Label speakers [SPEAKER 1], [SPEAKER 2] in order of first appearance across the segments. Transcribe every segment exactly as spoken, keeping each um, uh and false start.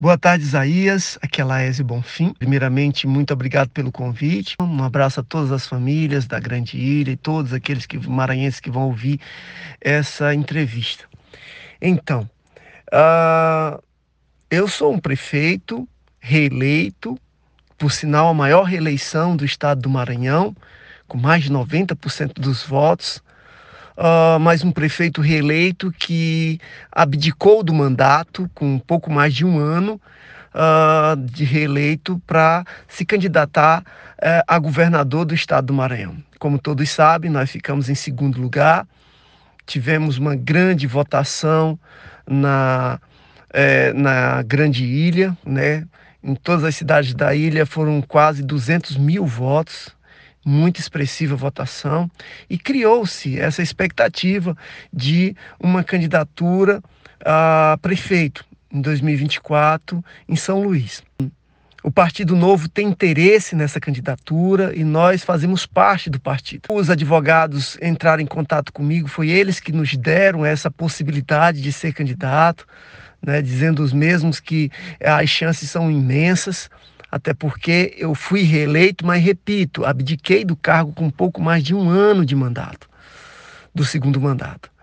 [SPEAKER 1] Boa tarde, Isaías. Aqui é Laésio Bonfim. Primeiramente, muito obrigado pelo convite. Um abraço a todas as famílias da Grande Ilha e todos aqueles que, maranhenses que vão ouvir essa entrevista. Então, ah, eu sou um prefeito reeleito, por sinal, a maior reeleição do estado do Maranhão, com mais de noventa por cento dos votos. Uh, mas um prefeito reeleito que abdicou do mandato com um pouco mais de um ano uh, de reeleito para se candidatar uh, a governador do estado do Maranhão. Como todos sabem, nós ficamos em segundo lugar, tivemos uma grande votação na, eh, na Grande Ilha, né? Em todas as cidades da ilha foram quase duzentos mil votos, muito expressiva votação, e criou-se essa expectativa de uma candidatura a prefeito em dois mil e vinte e quatro em São Luís. O Partido Novo tem interesse nessa candidatura e nós fazemos parte do partido. Os advogados entraram em contato comigo, foi eles que nos deram essa possibilidade de ser candidato, né, dizendo os mesmos que as chances são imensas. Até porque eu fui reeleito, mas repito, abdiquei do cargo com pouco mais de um ano de mandato, do segundo mandato.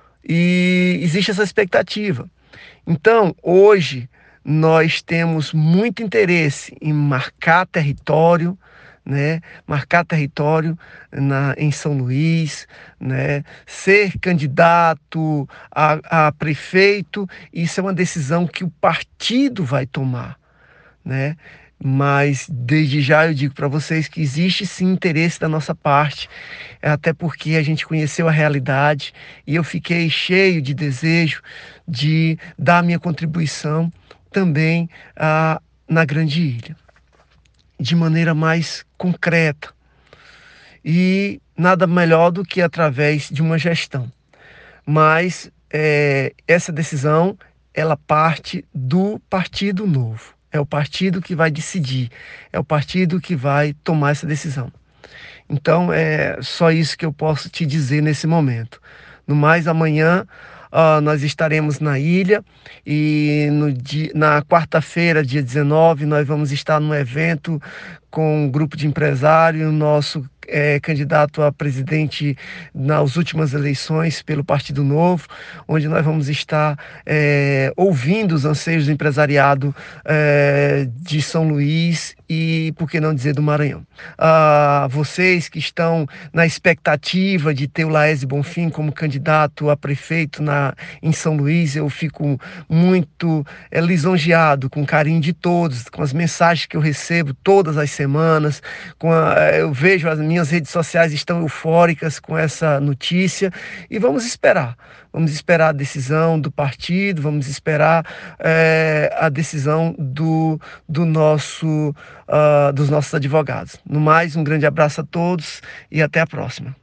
[SPEAKER 1] E existe essa expectativa. Então, hoje, nós temos muito interesse em marcar território, né? Marcar território na, em São Luís, né? Ser candidato a, a prefeito, isso é uma decisão que o partido vai tomar, né? Mas desde já eu digo para vocês que existe sim interesse da nossa parte, até porque a gente conheceu a realidade e eu fiquei cheio de desejo de dar minha contribuição também ah, na Grande Ilha, de maneira mais concreta. E nada melhor do que através de uma gestão. Mas é, essa decisão, ela parte do Partido Novo. É o partido que vai decidir, é o partido que vai tomar essa decisão. Então, é só isso que eu posso te dizer nesse momento. No mais, amanhã uh, nós estaremos na ilha e no dia, na quarta-feira, dia dezenove, nós vamos estar num evento com um grupo de empresários, o nosso é, candidato a presidente nas últimas eleições pelo Partido Novo, onde nós vamos estar é, ouvindo os anseios do empresariado é, de São Luís e, por que não dizer, do Maranhão. Ah, vocês que estão na expectativa de ter o Laésio Bonfim como candidato a prefeito na, em São Luís, eu fico muito é, lisonjeado com o carinho de todos, com as mensagens que eu recebo todas as semanas, com a, eu vejo as minhas redes sociais estão eufóricas com essa notícia e vamos esperar, vamos esperar a decisão do partido, vamos esperar é, a decisão do, do nosso, uh, dos nossos advogados. No mais, um grande abraço a todos e até a próxima.